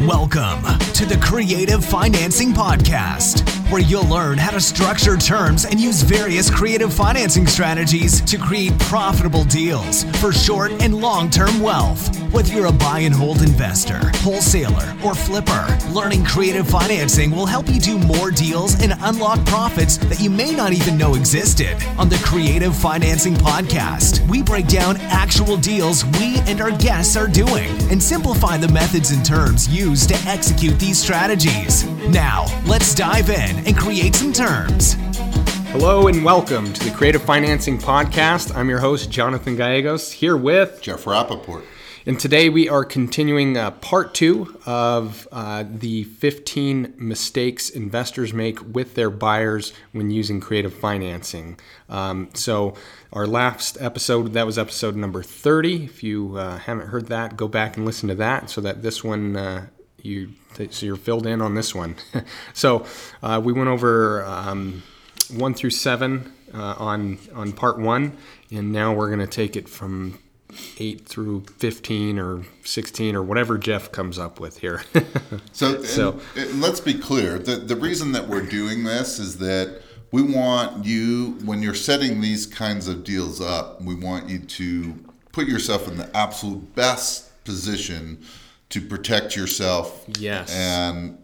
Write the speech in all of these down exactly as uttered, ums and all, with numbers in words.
Welcome to the Creative Financing Podcast, where you'll learn how to structure terms and use various creative financing strategies to create profitable deals for short and long-term wealth. Whether you're a buy and hold investor, wholesaler, or flipper, learning creative financing will help you do more deals and unlock profits that you may not even know existed. On the Creative Financing Podcast, we break down actual deals we and our guests are doing and simplify the methods and terms used to execute these strategies. Now, let's dive in and create some terms. Hello and welcome to the Creative Financing Podcast. I'm your host, Jonathan Gallegos, here with Jeff Rappaport. And today we are continuing uh, part two of uh, the fifteen mistakes investors make with their buyers when using creative financing. Um, so our last episode, that was episode number thirty. If you uh, haven't heard that, go back and listen to that so that this one, uh, you so you're filled in on this one. so uh, we went over um, one through seven uh, on, on part one, and now we're going to take it from eight through fifteen or sixteen or whatever Jeff comes up with here. so, so and, and let's be clear. The, the reason that we're doing this is that we want you, when you're setting these kinds of deals up, we want you to put yourself in the absolute best position to protect yourself. Yes. And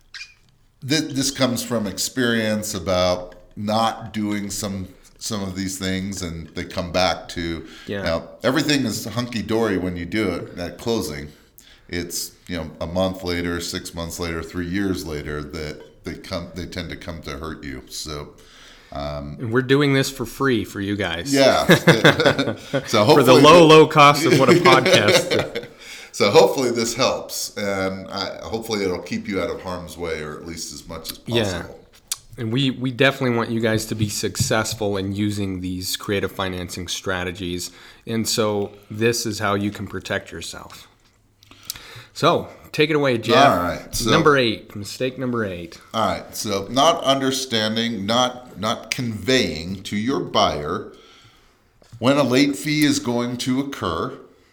th- this comes from experience about not doing some some of these things, and they come back to, yeah. Now, everything is hunky-dory when you do it at closing. It's, you know, a month later, six months later, three years later that they come, they tend to come to hurt you. So, um, and we're doing this for free for you guys. Yeah. So hopefully for the low, low cost of what a podcast. So hopefully this helps, and I, hopefully it'll keep you out of harm's way, or at least as much as possible. Yeah. And we, we definitely want you guys to be successful in using these creative financing strategies. And so this is how you can protect yourself. So take it away, Jeff. All right. So, number eight, mistake number eight. All right. So not understanding, not not conveying to your buyer when a late fee is going to occur,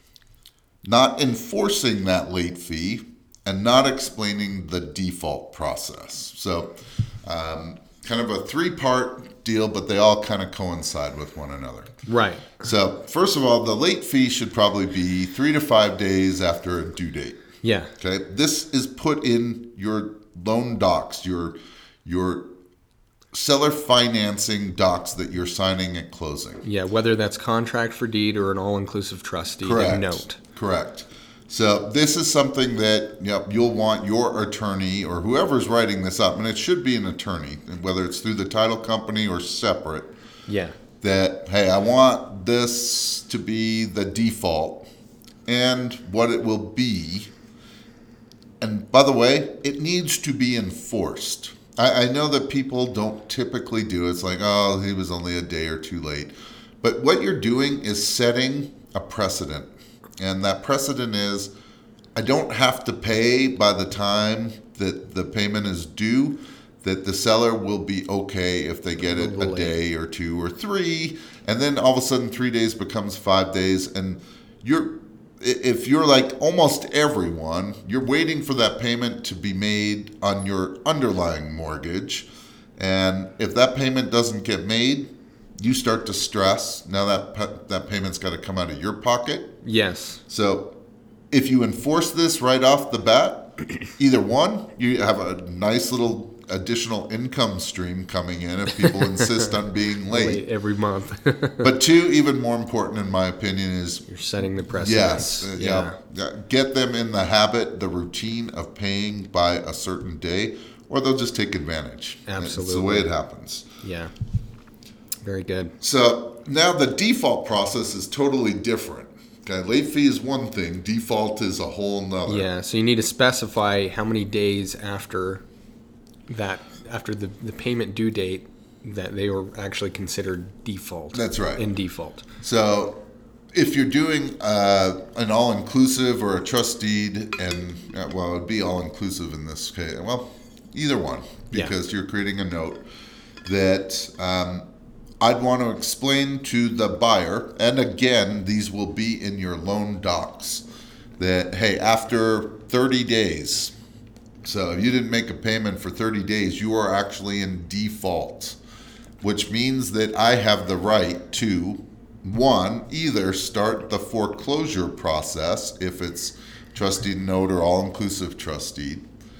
not enforcing that late fee, and not explaining the default process. So um, kind of a three-part deal, but they all kind of coincide with one another. Right. So first of all, the late fee should probably be three to five days after a due date. Yeah. Okay. This is put in your loan docs, your your seller financing docs that you're signing at closing. Yeah, whether that's contract for deed or an all-inclusive trust deed Correct. and note. Correct. So this is something that, you know, you'll want your attorney or whoever's writing this up, and it should be an attorney, whether it's through the title company or separate. Yeah. That, hey, I want this to be the default and what it will be. And by the way, it needs to be enforced. I, I know that people don't typically do it. It's like, oh, he was only a day or two late. But what you're doing is setting a precedent. And that precedent is, I don't have to pay by the time that the payment is due, that the seller will be okay if they get it a day or two or three. And then all of a sudden three days becomes five days. And you're, if you're like almost everyone, you're waiting for that payment to be made on your underlying mortgage. And if that payment doesn't get made, you start to stress. Now that that payment's got to come out of your pocket. Yes. So if you enforce this right off the bat, either one, you have a nice little additional income stream coming in if people insist on being late. late every month. But two, even more important in my opinion, is you're setting the precedent. Yes. Uh, yeah. yeah. Get them in the habit, the routine of paying by a certain day, or they'll just take advantage. Absolutely. It's the way it happens. Yeah. Very good. So now the default process is totally different. Okay, late fee is one thing. Default is a whole nother. Yeah, so you need to specify how many days after that, after the, the payment due date, that they were actually considered default. That's right. In default. So if you're doing uh, an all-inclusive or a trust deed, and uh, well, it would be all-inclusive in this case. Well, either one, because yeah. you're creating a note that um, I'd want to explain to the buyer, and again, these will be in your loan docs. that, hey, after thirty days, so if you didn't make a payment for thirty days, you are actually in default, which means that I have the right to, one, either start the foreclosure process if it's trustee note or all-inclusive trustee,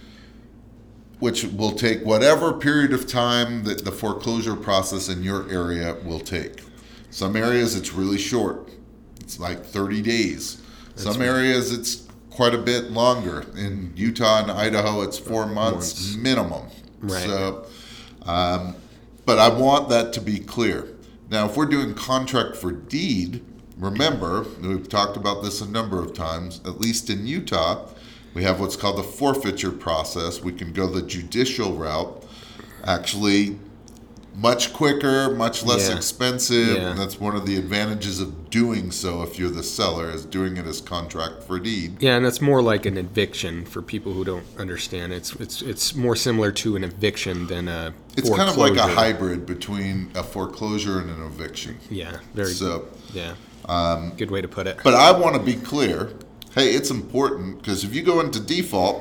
which will take whatever period of time that the foreclosure process in your area will take. Some areas it's really short. It's like thirty days. That's Some right. areas it's quite a bit longer. In Utah and Idaho, it's four months, months. minimum. Right. So, um, but I want that to be clear. Now, if we're doing contract for deed, remember, we've talked about this a number of times, at least in Utah, we have what's called the forfeiture process. We can go the judicial route, actually much quicker, much less yeah. expensive. Yeah. And that's one of the advantages of doing so if you're the seller, is doing it as contract for deed. Yeah, and that's more like an eviction for people who don't understand. It's it's it's more similar to an eviction than a It's foreclosure. kind of like a hybrid between a foreclosure and an eviction. Yeah, very so, good. Yeah, um, good way to put it. But I want to be clear. Hey, it's important, because if you go into default,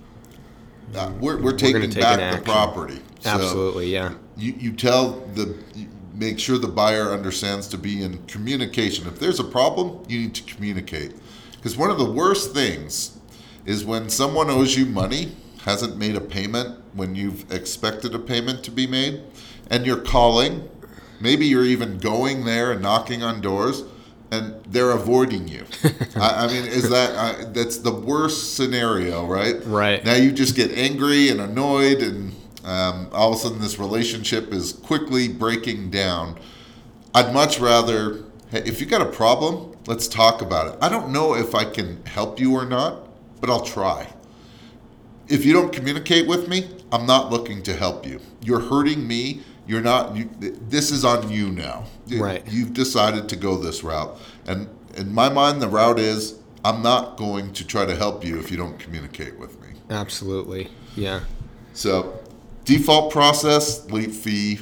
uh, we're, we're taking we're back the property. So Absolutely, yeah. You, you tell the, you make sure the buyer understands to be in communication. If there's a problem, you need to communicate. Because one of the worst things is when someone owes you money, hasn't made a payment when you've expected a payment to be made, and you're calling, maybe you're even going there and knocking on doors, and they're avoiding you. I, I mean, is that uh, that's the worst scenario, right? Right. Now you just get angry and annoyed, and um, all of a sudden this relationship is quickly breaking down. I'd much rather, hey, if you got a problem, let's talk about it. I don't know if I can help you or not, but I'll try. If you don't communicate with me, I'm not looking to help you. You're hurting me. You're not, you, this is on you now. Right. You've decided to go this route. And in my mind, the route is, I'm not going to try to help you if you don't communicate with me. Absolutely. Yeah. So, default process, late fee,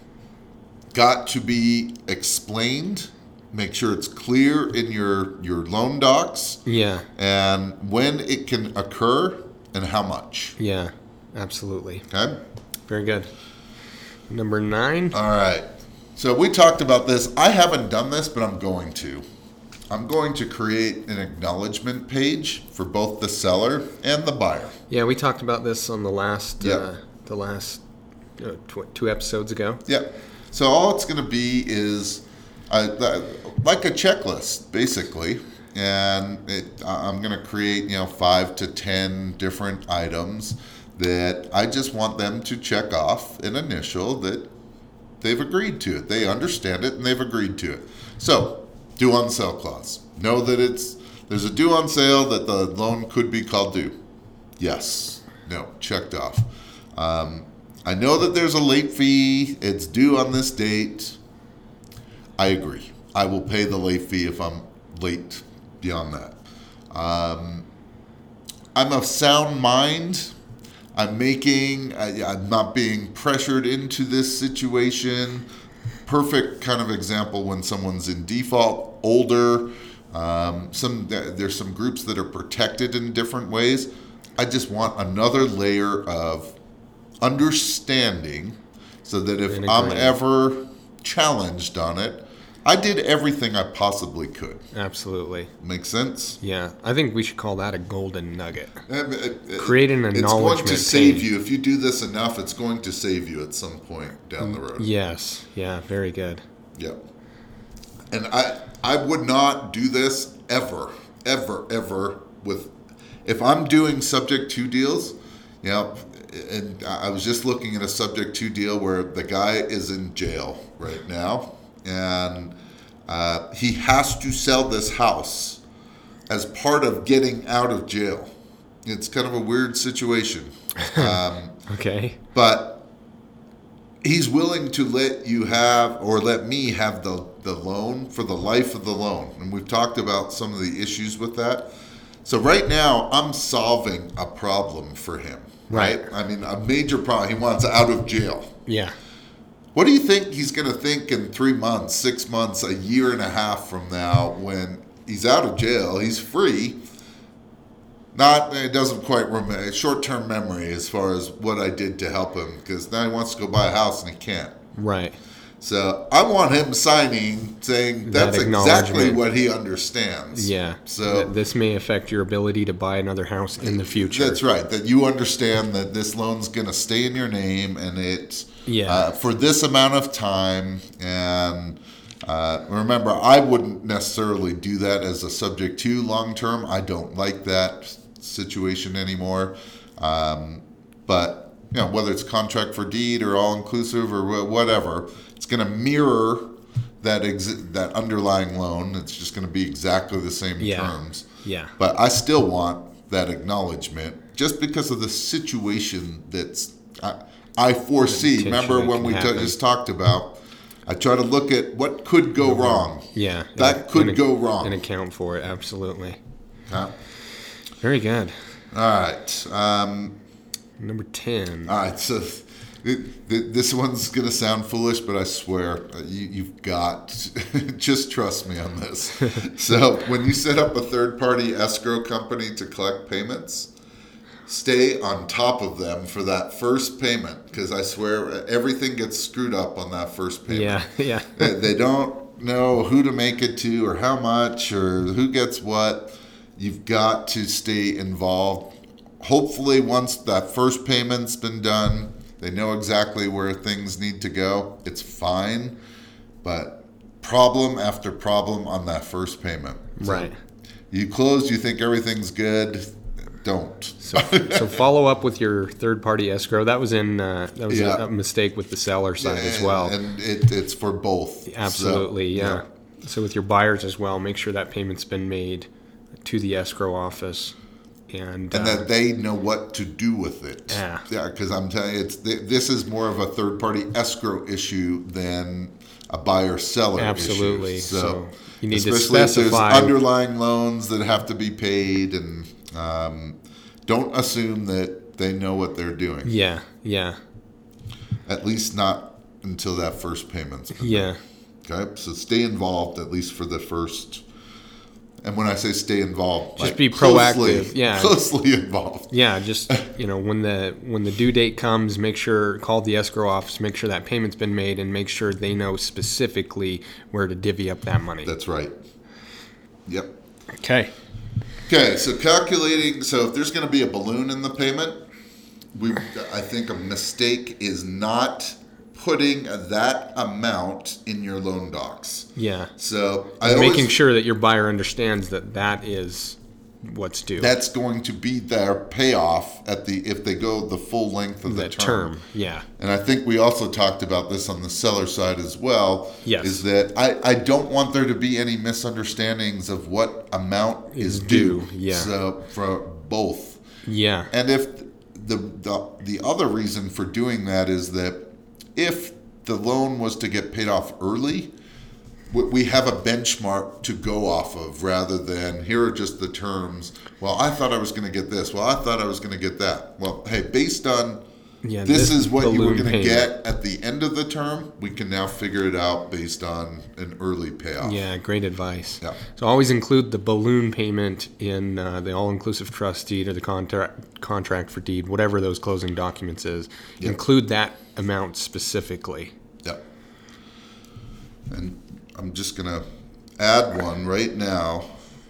got to be explained. Make sure it's clear in your, your loan docs. Yeah. And when it can occur and how much. Yeah, absolutely. Okay? Very good. Number nine. All right. So we talked about this. I haven't done this, but I'm going to. I'm going to create an acknowledgement page for both the seller and the buyer. Yeah, we talked about this on the last Yep. uh, the last uh, tw- two episodes ago. Yep. So all it's going to be is uh, like a checklist, basically. And it, I'm going to create, you know, five to ten different items that I just want them to check off an initial that they've agreed to it. They understand it and they've agreed to it. So, due on sale clause. Know that it's there's a due on sale, that the loan could be called due. Yes. No. Checked off. Um, I know that there's a late fee. It's due on this date. I agree. I will pay the late fee if I'm late beyond that. Um, I'm of sound mind. I'm making, I, I'm not being pressured into this situation. Perfect kind of example when someone's in default, older. Um, some there's some groups that are protected in different ways. I just want another layer of understanding so that if I'm ever challenged on it, I did everything I possibly could. Absolutely. Make sense? Yeah. I think we should call that a golden nugget. It, it, Create an acknowledgement It's going to save page. you. If you do this enough, it's going to save you at some point down the road. Yes. Yeah. Very good. Yep. And I I would not do this ever, ever, ever with, if I'm doing subject to deals, you know, and I was just looking at a subject to deal where the guy is in jail right now. And uh, he has to sell this house as part of getting out of jail. It's kind of a weird situation. Um, okay. But he's willing to let you have, or let me have the, the loan for the life of the loan. And we've talked about some of the issues with that. So right now, I'm solving a problem for him. Right. Right? I mean, a major problem. He wants out of jail. Yeah. What do you think he's going to think in three months, six months, a year and a half from now when he's out of jail, he's free, not, it doesn't quite remember, short-term memory as far as what I did to help him, because now he wants to go buy a house and he can't. Right. So I want him signing saying That that's exactly acknowledgement. what he understands. Yeah. So Th- this may affect your ability to buy another house in the future. that's right. That you understand that this loan's going to stay in your name, and it's Yeah. uh, for this amount of time. And uh, remember, I wouldn't necessarily do that as a subject to long term. I don't like that situation anymore. Um, but you know, whether it's contract for deed or all inclusive or wh- whatever, it's going to mirror that exi- that underlying loan. It's just going to be exactly the same Yeah. terms. Yeah. But I still want that acknowledgement just because of the situation that's I, I foresee. Remember Potentially when can we t- happen. just talked about, I try to look at what could go wrong. Yeah. That and- could and- go wrong. And account for it. Absolutely. Huh? Very good. All right. Um, Number ten. all right. So th- th- this one's going to sound foolish, but I swear uh, you, you've got, just trust me on this. So when you set up a third-party escrow company to collect payments, stay on top of them for that first payment, because I swear everything gets screwed up on that first payment. Yeah. Yeah. they, they don't know who to make it to or how much or who gets what. You've got to stay involved. Hopefully, once that first payment's been done, they know exactly where things need to go. It's fine, but problem after problem on that first payment. So Right. you close, you think everything's good. Don't. So, so follow up with your third-party escrow. That was in. Uh, that was Yeah. a, a mistake with the seller side as well. And it, it's for both. Absolutely, So, yeah. So with your buyers as well, make sure that payment's been made to the escrow office, and, And uh, that they know what to do with it. Yeah. Yeah, because I'm telling you, it's th- this is more of a third-party escrow issue than a buyer-seller Absolutely. issue. So you need to especially if specify- there's underlying loans that have to be paid, and um, don't assume that they know what they're doing. yeah, yeah, At least not until that first payment's been yeah, made. Okay, so stay involved at least for the first. And when I say stay involved, Just like be closely- proactive, yeah. closely involved. yeah. Just you know, when the when the due date comes, make sure call the escrow office, make sure that payment's been made, and make sure they know specifically where to divvy up that money. That's right. Yep. Okay. Okay, so calculating, so if there's going to be a balloon in the payment, we, I think a mistake is not putting that amount in your loan docs. Yeah. So I Making always, sure that your buyer understands that that is what's due. that's going to be their payoff at the if they go the full length of the that term. term. Yeah. And I think we also talked about this on the seller side as well. Yes. Is that I, I don't want there to be any misunderstandings of what amount is, Is due. due, yeah. So for both. Yeah. And if the, the the other reason for doing that is that if the loan was to get paid off early, we- we have a benchmark to go off of rather than here are just the terms. Well, I thought I was going to get this. Well, I thought I was going to get that. Well, hey, based on Yeah, this, this is what you were balloon going to payment. get at the end of the term, we can now figure it out based on an early payoff. Yeah, great advice. Yeah. So always include the balloon payment in uh, the all-inclusive trust deed or the contract contract for deed, whatever those closing documents is. Yep. Include that amount specifically. Yep. And I'm just going to add one right now.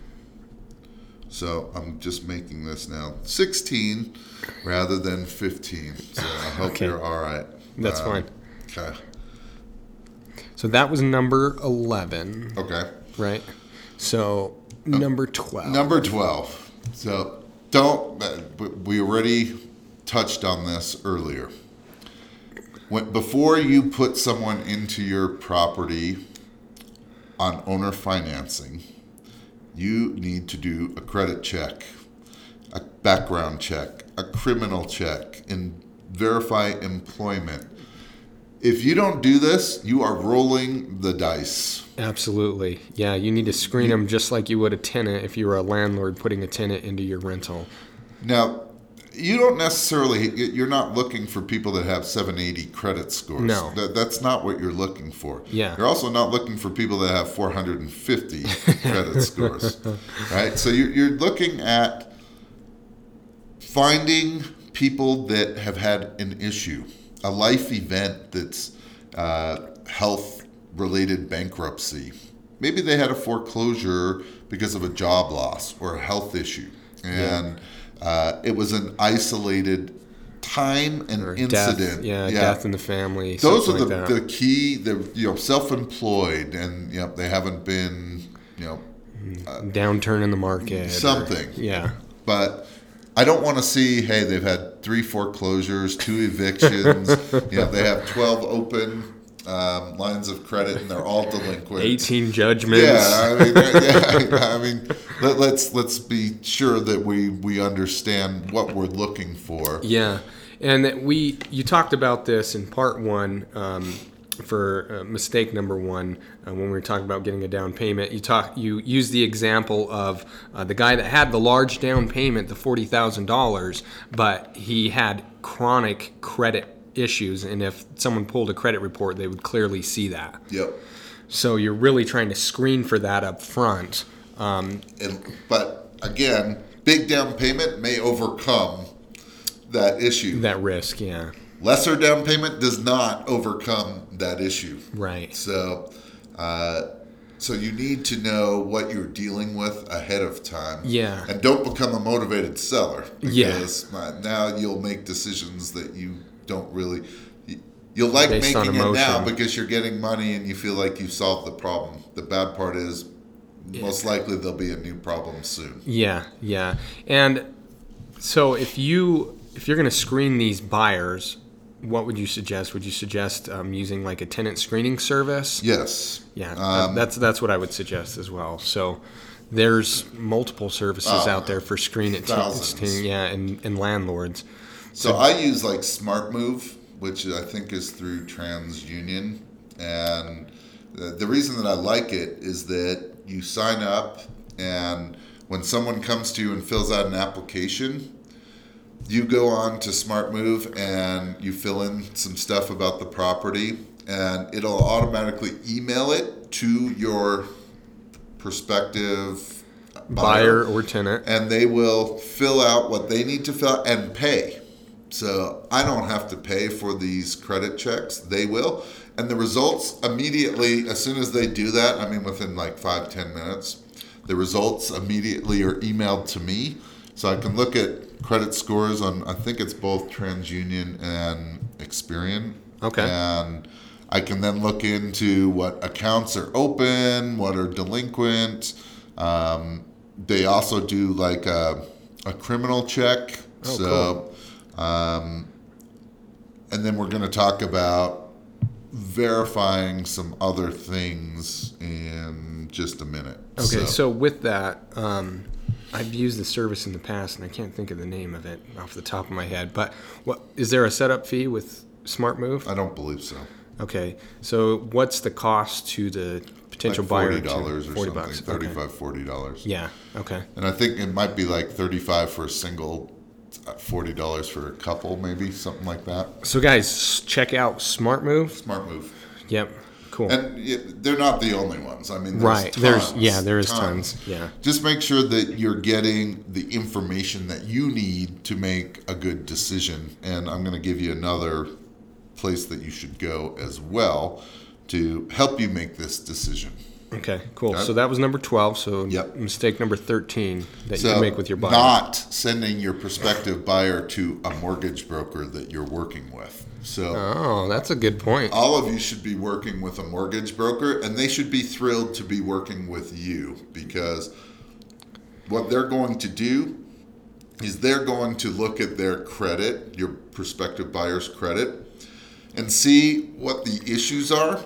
So I'm just making this now sixteen rather than fifteen. So I hope Okay. you're all right. That's Um, fine. Okay. So that was number eleven, Okay. right? So number twelve. Number twelve. So don't, uh, we already touched on this earlier. When, before you put someone into your property on owner financing, you need to do a credit check, a background check, a criminal check, and verify employment. If you don't do this, you are rolling the dice. Absolutely. Yeah, you need to screen them just like you would a tenant if you were a landlord putting a tenant into your rental. Now, you don't necessarily, you're not looking for people that have seven eighty credit scores. No. That, that's not what you're looking for. Yeah. You're also not looking for people that have four hundred fifty credit scores, right? So you're, you're looking at finding people that have had an issue, a life event that's uh, health-related bankruptcy. Maybe they had a foreclosure because of a job loss or a health issue, and yeah. uh, it was an isolated time and or incident. Death, yeah, yeah, death in the family. Those are the, like the key. The you know, self-employed, and you know, they haven't been you know uh, downturn in the market. Something. Or, yeah, but I don't want to see. Hey, they've had three foreclosures, two evictions. you know, they have twelve open um, lines of credit, and they're all delinquent. eighteen judgments. Yeah, I mean, yeah, I mean, let, let's let's be sure that we we understand what we're looking for. Yeah. And that we, you talked about this in part one um, for uh, mistake number one uh, when we were talking about getting a down payment. You talk, you used the example of uh, the guy that had the large down payment, the forty thousand dollars, but he had chronic credit issues, and if someone pulled a credit report, they would clearly see that. Yep. So you're really trying to screen for that up front. Um, and, but again, big down payment may overcome that issue. That risk, yeah. Lesser down payment does not overcome that issue. Right. So, uh, so you need to know what you're dealing with ahead of time. Yeah. And don't become a motivated seller. Because yeah. now you'll make decisions that you don't really. You'll like Based making it now because you're getting money and you feel like you solved the problem. The bad part is, yeah. most likely there'll be a new problem soon. Yeah, yeah. And so if you. If you're going to screen these buyers, what would you suggest? Would you suggest um, using like a tenant screening service? Yes. Yeah, um, that's that's what I would suggest as well. So there's multiple services uh, out there for screen it tenants, yeah, and, and landlords. So, so I use like SmartMove, which I think is through TransUnion, and the, the reason that I like it is that you sign up, and when someone comes to you and fills out an application, you go on to SmartMove and you fill in some stuff about the property, and it'll automatically email it to your prospective buyer, buyer or tenant, and they will fill out what they need to fill out and pay. So I don't have to pay for these credit checks. They will. And the results immediately, as soon as they do that, I mean within like five, ten minutes, the results immediately are emailed to me. So I can look at credit scores on, I think it's both TransUnion and Experian. Okay. And I can then look into what accounts are open, what are delinquent. Um, they also do like a, a criminal check. Oh, so, cool. um, and then we're going to talk about verifying some other things in just a minute. Okay. So, so with that, um, I've used the service in the past, and I can't think of the name of it off the top of my head. But what is there a setup fee with SmartMove? I don't believe so. Okay, so what's the cost to the potential like buyer? forty dollars or forty something. bucks. Thirty-five, okay. forty dollars. Yeah. Okay. And I think it might be like thirty-five for a single, forty dollars for a couple, maybe something like that. So guys, check out SmartMove. SmartMove. Yep. Cool. And they're not the only ones. I mean, there's right. tons, There's yeah, there is tons. tons. Yeah. Just make sure that you're getting the information that you need to make a good decision. And I'm going to give you another place that you should go as well to help you make this decision. Okay, cool. Okay. So that was number twelve. So yep. mistake number thirteen that so you can make with your buyer. Not sending your prospective buyer to a mortgage broker that you're working with. So oh, that's a good point. All of you should be working with a mortgage broker, and they should be thrilled to be working with you, because what they're going to do is they're going to look at their credit, your prospective buyer's credit, and see what the issues are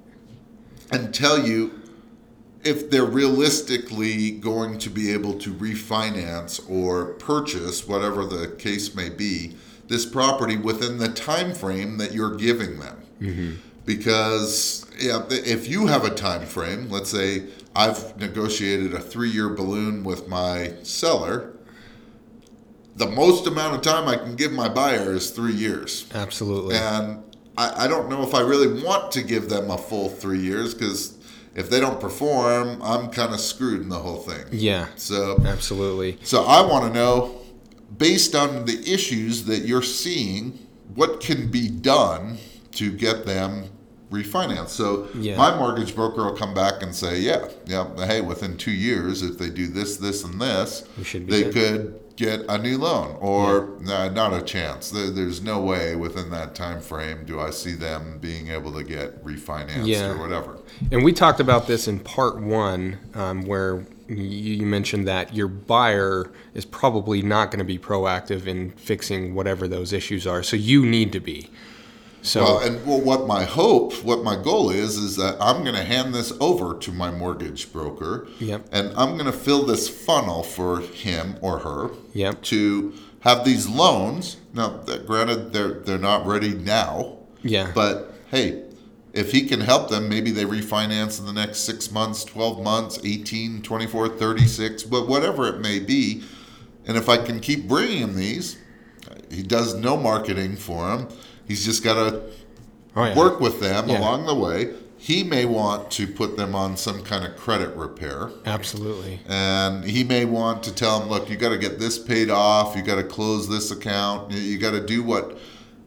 and tell you if they're realistically going to be able to refinance or purchase, whatever the case may be, this property within the time frame that you're giving them. Mm-hmm. Because yeah, if you have a time frame, let's say I've negotiated a three-year balloon with my seller, the most amount of time I can give my buyer is three years. Absolutely. And I, I don't know if I really want to give them a full three years because if they don't perform, I'm kind of screwed in the whole thing. Yeah. So absolutely. So I want to know based on the issues that you're seeing, what can be done to get them refinanced. So Yeah. my mortgage broker will come back and say, yeah, yeah, hey, within two years, if they do this, this, and this, We should be they good. could get a new loan. Or nah, not a chance. There, there's no way within that time frame do I see them being able to get refinanced Yeah. or whatever. And we talked about this in part one, um, where you, you mentioned that your buyer is probably not going to be proactive in fixing whatever those issues are. So you need to be. So Well, and well, what my hope, what my goal is, is that I'm going to hand this over to my mortgage broker, Yep. and I'm going to fill this funnel for him or her Yep. to have these loans. Now, that- granted, they're they're not ready now, yeah, but hey, if he can help them, maybe they refinance in the next six months, twelve months, eighteen, twenty-four, thirty-six, but whatever it may be. And if I can keep bringing him these, he does no marketing for them. He's just got to oh, yeah. work with them Yeah. along the way. He may want to put them on some kind of credit repair. Absolutely. And he may want to tell them, look, you got to get this paid off. You got to close this account. You- You got to do what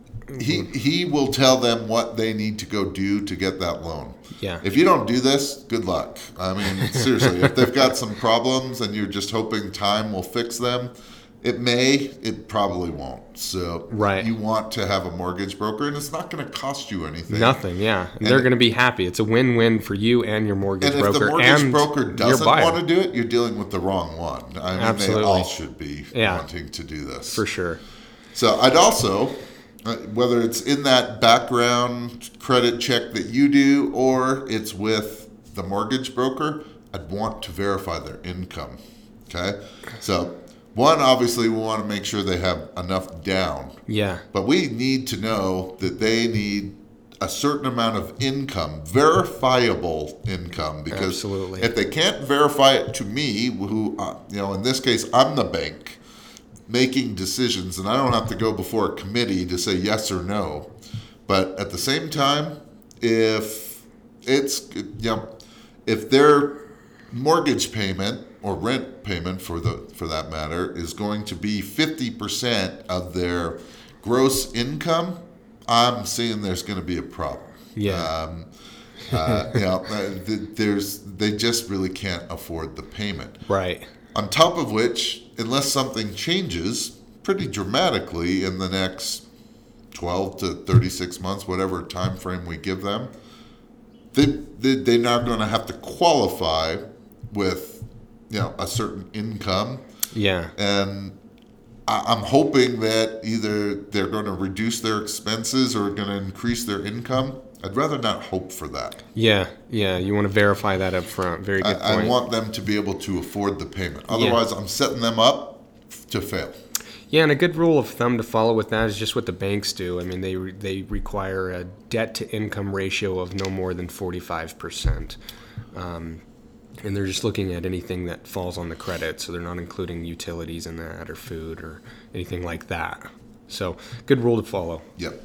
he he will tell them what they need to go do to get that loan. Yeah. If you don't do this, good luck. I mean, seriously, if they've got some problems and you're just hoping time will fix them, it may, it probably won't. So Right. you want to have a mortgage broker, and it's not going to cost you anything. Nothing, yeah. And And- they're going to be happy. It's a win-win for you and your mortgage And if broker the mortgage and broker your doesn't buyer. want to do it, you're dealing with the wrong one. I mean, Absolutely. they all should be Yeah. wanting to do this. For sure. So I'd also, uh, whether it's in that background credit check that you do or it's with the mortgage broker, I'd want to verify their income. Okay? So, one, obviously, we want to make sure they have enough down. Yeah. But we need to know that they need a certain amount of income, verifiable income, because Absolutely. if they can't verify it to me, who, uh, you know, in this case, I'm the bank making decisions, and I don't have to go before a committee to say yes or no. But at the same time, if it's, you know, if their mortgage payment or rent payment for the for that matter is going to be fifty percent of their gross income, I'm seeing there's going to be a problem. Yeah. Um, uh, you know, uh, th- there's they just really can't afford the payment. Right. On top of which, unless something changes pretty dramatically in the next twelve to thirty-six months, whatever time frame we give them, they, they, they're now going to have to qualify with, you know, a certain income. Yeah. And I, I'm hoping that either they're going to reduce their expenses or going to increase their income. I'd rather not hope for that. Yeah. Yeah. You want to verify that up front. Very good I, point. I want them to be able to afford the payment. Otherwise, I'm setting them up to fail. Yeah, and a good rule of thumb to follow with that is just what the banks do. I mean, they re- they require a debt to income ratio of no more than forty-five percent. Um, and they're just looking at anything that falls on the credit, so they're not including utilities in that or food or anything like that. So, good rule to follow. Yep.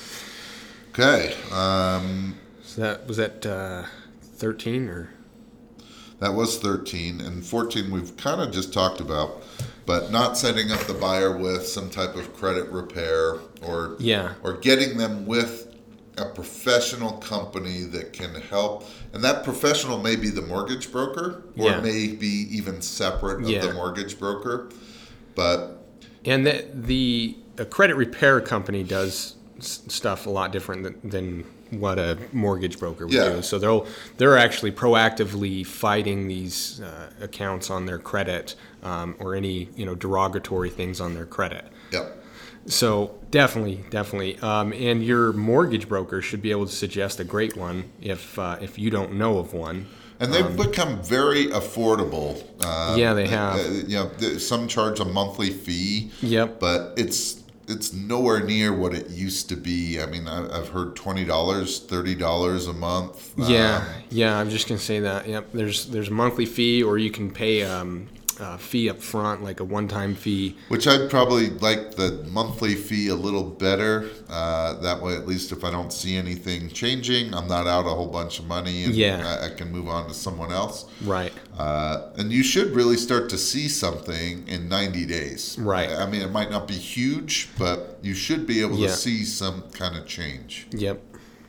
Okay. Um, So that was that uh, thirteen or that was thirteen. And fourteen we've kind of just talked about, but not setting up the buyer with some type of credit repair or Yeah. or getting them with a professional company that can help. And that professional may be the mortgage broker or Yeah. it may be even separate of Yeah. the mortgage broker. But And the, the a credit repair company does s- stuff a lot different than, than what a mortgage broker would Yeah. do. So they'll they're actually proactively fighting these uh, accounts on their credit um, or any you know derogatory things on their credit. yep. So definitely, definitely, um, and your mortgage broker should be able to suggest a great one if uh, if you don't know of one. And they've become very affordable. Um, Yeah, they have. Uh, you know, th- some charge a monthly fee. Yep. But it's it's nowhere near what it used to be. I mean, I, I've heard twenty dollars, thirty dollars a month. Yeah, Um, yeah. I'm just gonna say that. Yep. There's there's a monthly fee, or you can pay um, uh, fee up front, like a one-time fee. Which I'd probably like the monthly fee a little better. Uh, that way, at least if I don't see anything changing, I'm not out a whole bunch of money, and Yeah. I, I can move on to someone else. Right. Uh, and you should really start to see something in ninety days. Right. I mean, it might not be huge, but you should be able Yeah. to see some kind of change. Yep.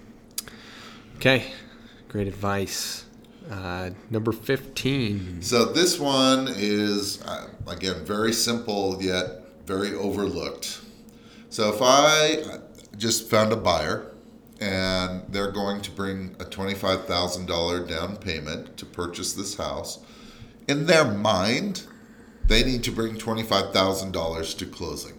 Okay. Great advice. Uh, number fifteen. So this one is, uh, again, very simple yet very overlooked. So if I just found a buyer and they're going to bring a twenty-five thousand dollars down payment to purchase this house, in their mind, they need to bring twenty-five thousand dollars to closing.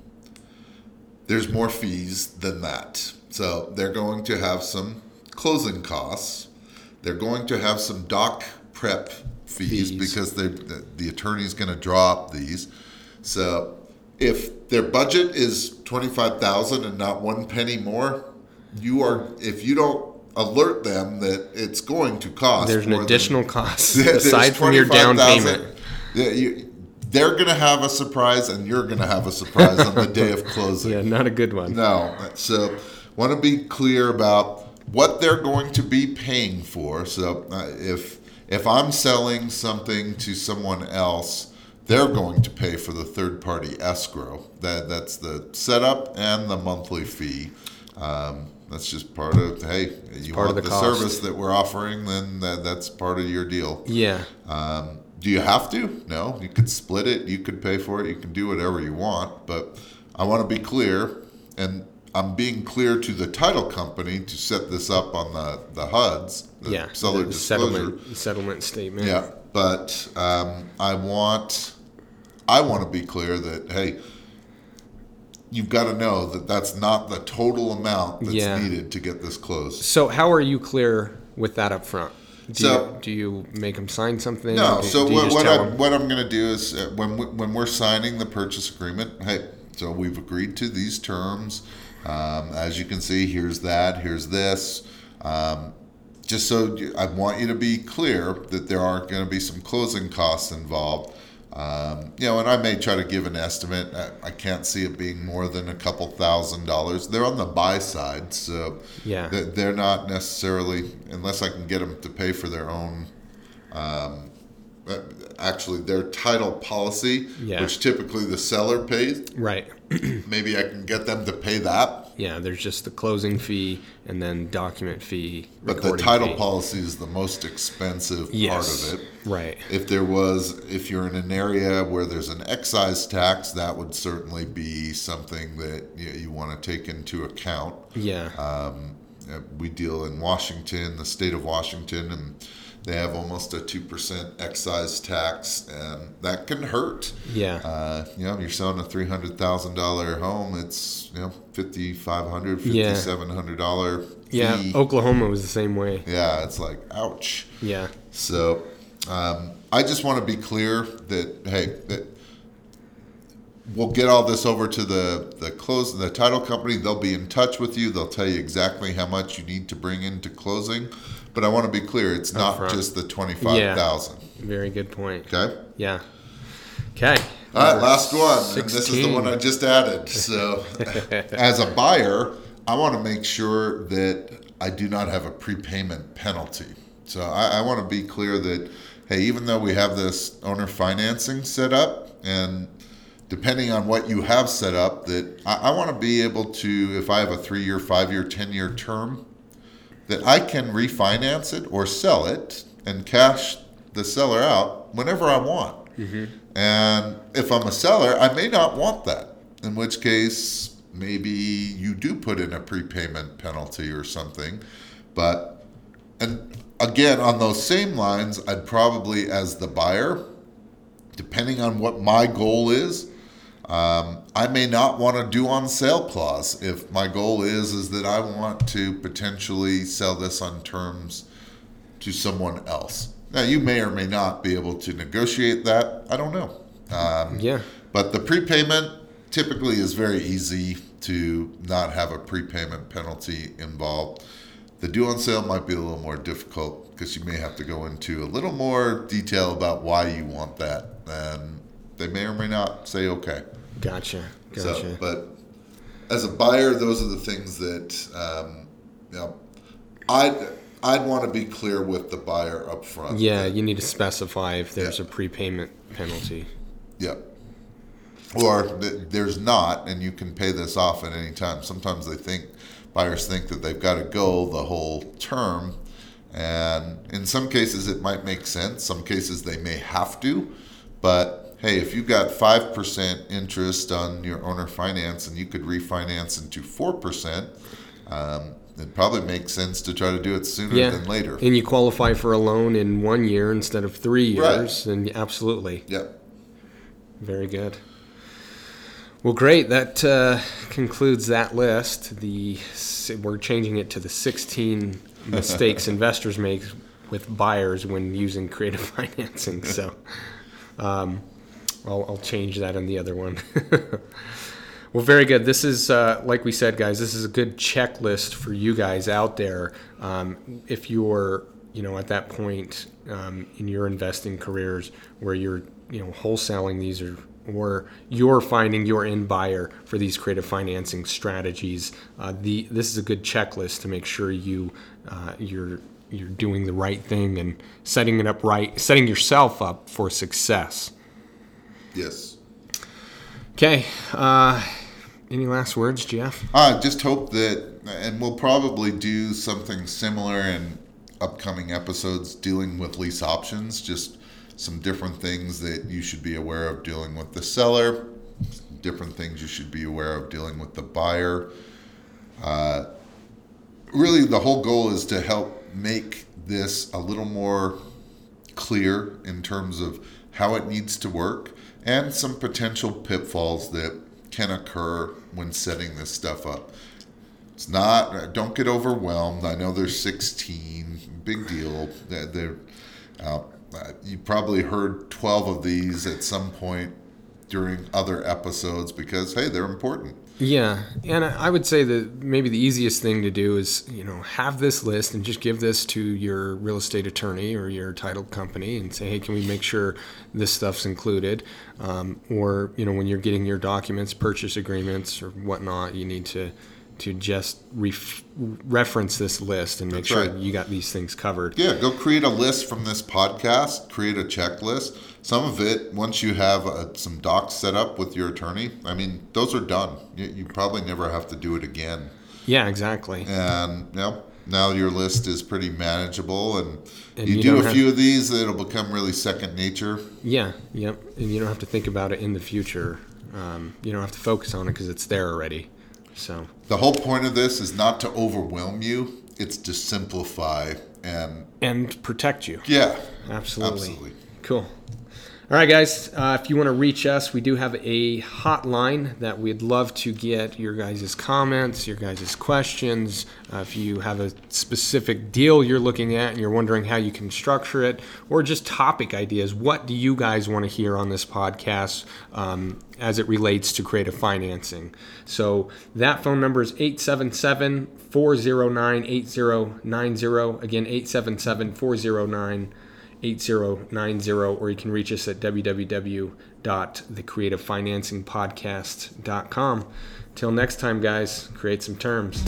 There's more fees than that. So they're going to have some closing costs. They're going to have some doc prep fees, Fees. because they, the, the attorney's going to draw up these. So if their budget is twenty-five thousand dollars and not one penny more, you are, if you don't alert them that it's going to cost There's an more additional than, cost There's aside from your down twenty-five thousand payment. Yeah, you, they're going to have a surprise, and you're going to have a surprise on the day of closing. Yeah, not a good one. No. So want to be clear about what they're going to be paying for. So uh, if if I'm selling something to someone else, they're going to pay for the third party escrow. That that's the setup and the monthly fee. Um, that's just part of, hey, you part of want the the, cost. service that we're offering, then that, that's part of your deal. Yeah. Um, do you have to? No. You could split it. You could pay for it. You can do whatever you want. But I want to be clear, and I'm being clear to the title company to set this up on the, the H U Ds, the Yeah. seller the disclosure. settlement settlement statement. Yeah, but um, I want I want to be clear that, hey, you've got to know that that's not the total amount that's Yeah. needed to get this closed. So how are you clear with that up front? Do, So- you, do you make them sign something? No, Do- so do you what, just what, tell I, them? what I'm going to do is uh, when we, when we're signing the purchase agreement, hey, so we've agreed to these terms. Um, as you can see, here's that, here's this. Um, just so you, I want you to be clear that there are going to be some closing costs involved. Um, you know, and I may try to give an estimate. I, I can't see it being more than a couple thousand dollars. They're on the buy side, so Yeah. they- they're not necessarily, unless I can get them to pay for their own, um, uh, actually their title policy, Yeah. which typically the seller pays. Right. Maybe I can get them to pay that. Yeah, there's just the closing fee and then document fee. But the recording title fee. policy is the most expensive Yes. part of it. Right. If there was, if you're in an area where there's an excise tax, that would certainly be something that you, you want to take into account. Yeah. Um, uh, we deal in Washington, the state of Washington, and they have almost a two percent excise tax, and that can hurt. yeah. Uh, you know, you're selling a three hundred thousand dollars home, it's, you know, fifty-five hundred dollars, Yeah. fifty-seven hundred dollars fee. yeah. Oklahoma was the same way. Yeah, it's like, ouch. Yeah. So um, I just want to be clear that, hey, that we'll get all this over to the, the close the title company. They'll be in touch with you. They'll tell you exactly how much you need to bring into closing. But I want to be clear, it's not Upfront. just the twenty-five thousand Very good point. dollars. Okay? Yeah. Okay. All right, Number last one. And this is the sixteen. one I just added. So, as a buyer, I want to make sure that I do not have a prepayment penalty. So, I, I want to be clear that, hey, even though we have this owner financing set up, and depending on what you have set up, that I, I want to be able to, if I have a three-year, five-year, ten-year term, that I can refinance it or sell it and cash the seller out whenever I want. And if I'm a seller, I may not want that, in which case maybe you do put in a prepayment penalty or something. But, and again, on those same lines, I'd probably, as the buyer, depending on what my goal is, um, I may not want a due on sale clause if my goal is is that I want to potentially sell this on terms to someone else. Now, you may or may not be able to negotiate that. I don't know. Um, Yeah. But the prepayment typically is very easy to not have a prepayment penalty involved. The due on sale might be a little more difficult. because you may have to go into a little more detail about why you want that, and they may or may not say okay. Gotcha. Gotcha. So, but as a buyer, those are the things that um, you know, I'd I'd want to be clear with the buyer up front. Yeah, that, you need to specify if there's yeah. a prepayment penalty. Yep. Or th- there's not, and you can pay this off at any time. Sometimes they think buyers think that they've got to go the whole term, and in some cases it might make sense. Some cases they may have to, but hey, if you've got five percent interest on your owner finance and you could refinance into four percent, um, it probably makes sense to try to do it sooner Yeah. than later. And you qualify for a loan in one year instead of three years, Right. and absolutely. Yep. Very good. Well, great. That uh, concludes that list. The we're changing it to the sixteen mistakes investors make with buyers when using creative financing. So um, I'll, I'll change that in the other one. Well, very good. This is, uh, like we said, guys, this is a good checklist for you guys out there. Um, if you're, you know, at that point um, in your investing careers where you're, you know, wholesaling these or or you're finding your end buyer for these creative financing strategies, uh, the this is a good checklist to make sure you uh, you're you're doing the right thing and setting it up right, setting yourself up for success. Yes. Okay. Uh, any last words, Jeff? I just hope that, and we'll probably do something similar in upcoming episodes dealing with lease options, just some different things that you should be aware of dealing with the seller, different things you should be aware of dealing with the buyer. Uh, really, the whole goal is to help make this a little more clear in terms of how it needs to work and some potential pitfalls that can occur when setting this stuff up. It's not, don't get overwhelmed. I know there's sixteen, big deal. They're, uh, you probably heard twelve of these at some point during other episodes because, hey, they're important. Yeah, and I would say that maybe the easiest thing to do is, you know, have this list and just give this to your real estate attorney or your title company and say, hey, can we make sure this stuff's included? Um, or, you know, when you're getting your documents, purchase agreements or whatnot, you need to to just ref- reference this list and make That's sure right. you got these things covered. Yeah, go create a list from this podcast, create a checklist. Some of it, once you have uh, some docs set up with your attorney, I mean, those are done. You, you probably never have to do it again. Yeah, exactly. And you know, now your list is pretty manageable, and, And you, you do don't a have- few of these, it'll become really second nature. Yeah, yep. And you don't have to think about it in the future. Um, you don't have to focus on it because it's there already. So The whole point of this is not to overwhelm you, it's to simplify and and protect you. yeah, Absolutely. absolutely. Cool. All right, guys. Uh, if you want to reach us, we do have a hotline that we'd love to get your guys' comments, your guys' questions. Uh, if you have a specific deal you're looking at and you're wondering how you can structure it, or just topic ideas, what do you guys want to hear on this podcast um, as it relates to creative financing? So that phone number is eight seven seven, four oh nine, eight oh nine oh. Again, eight seven seven, four oh nine, eight oh nine oh, or you can reach us at w w w dot the creative financing podcast dot com. Till next time, guys, create some terms.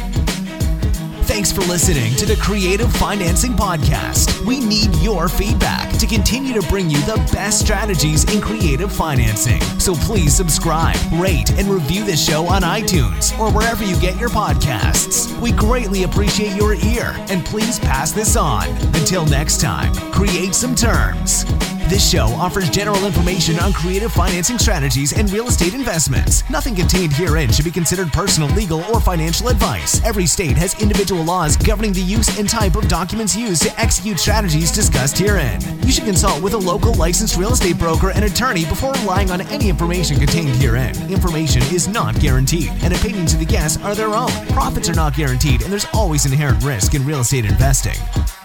Thanks for listening to the Creative Financing Podcast. We need your feedback to continue to bring you the best strategies in creative financing. So please subscribe, rate, and review this show on iTunes or wherever you get your podcasts. We greatly appreciate your ear, and please pass this on. Until next time, create some terms. This show offers general information on creative financing strategies and real estate investments. Nothing contained herein should be considered personal, legal, or financial advice. Every state has individual laws governing the use and type of documents used to execute strategies discussed herein. You should consult with a local licensed real estate broker and attorney before relying on any information contained herein. Information is not guaranteed, and opinions of the guests are their own. Profits are not guaranteed, and there's always inherent risk in real estate investing.